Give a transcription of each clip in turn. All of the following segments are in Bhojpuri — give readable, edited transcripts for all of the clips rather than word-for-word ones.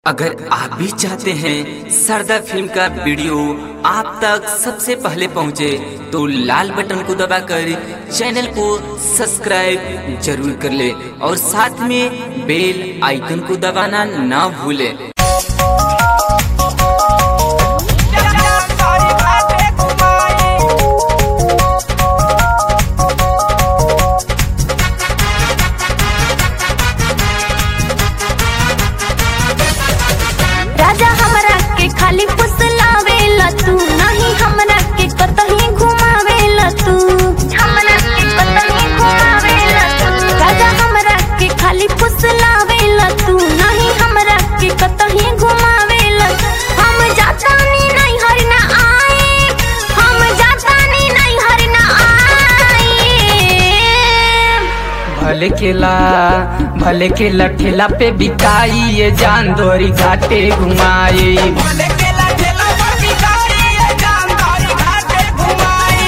अगर आप भी चाहते हैं सरदार फिल्म का वीडियो आप तक सबसे पहले पहुंचे तो लाल बटन को दबाकर चैनल को सब्सक्राइब जरूर कर ले और साथ में बेल आइकन को दबाना ना भूलें। राजा हमरा के खाली फुसलावेला तू, नहीं हमरा के कतही घुमावेला तू, हमरा के कतही घुमावेला तू। राजा हमरा के खाली फुसलावेला तू, नहीं हमरा के कतही घुमावेला। हम जातानी नहीं हर ना आए, हम जातानी नहीं हर ना आए। भले के लठेला पे बिकाई ये जान दोरी घाटे घुमाई। भले के लठेला पे बिकाई ये जान दोरी घाटे घुमाई।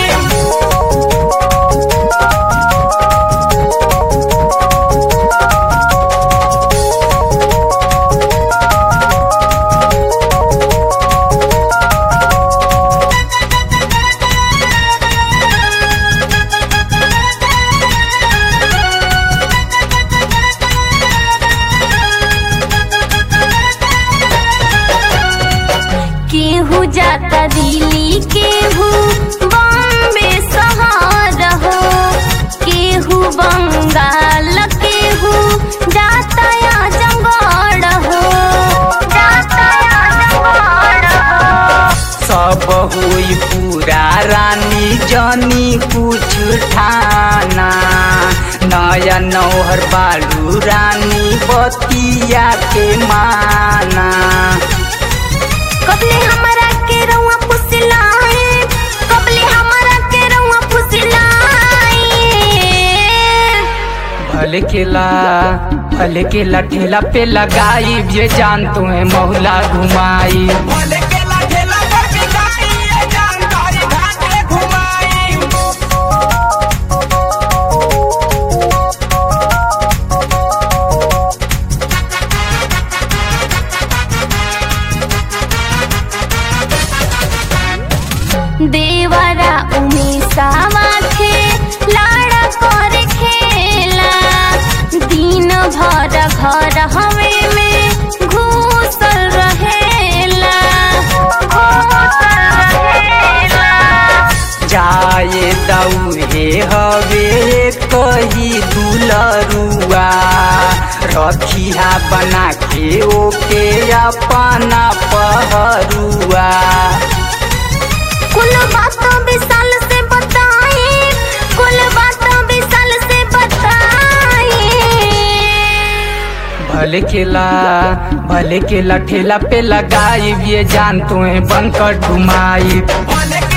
केहू जाता दिल्ली, केहू बॉम्बे शहर हो, केहू बंगाल, केहू जाता आजमगढ़ हो, जाता आजमगढ़ हो। सब हुई पूरा रानी जानी कुछ ठाना, नया नौहर बालू रानी बतिया के माना। कबले हमरा के रउआ फुसलाए, कबले हमरा के रउआ फुसलाए। भले के लठेला पे लगाई ये जान तुम्हें महुला घुमाई। भले के लठेला पे बिकाई ये जान दोरी घाटे घुमाई। देवरा उमेशवा के लाड़ा कर खेला, दिन भर घर हवे में घुसल रहेला, घुसल रहेला। जाए दौहे हवे कही दुलरुआ, रखिया बना के ओके अपना पहरुआ। कुल बातों विशाल से बताए, कुल बातों विशाल से बताए। भले के लठेला पे लगाई ये जान तुम्हें बनकर घुमाई।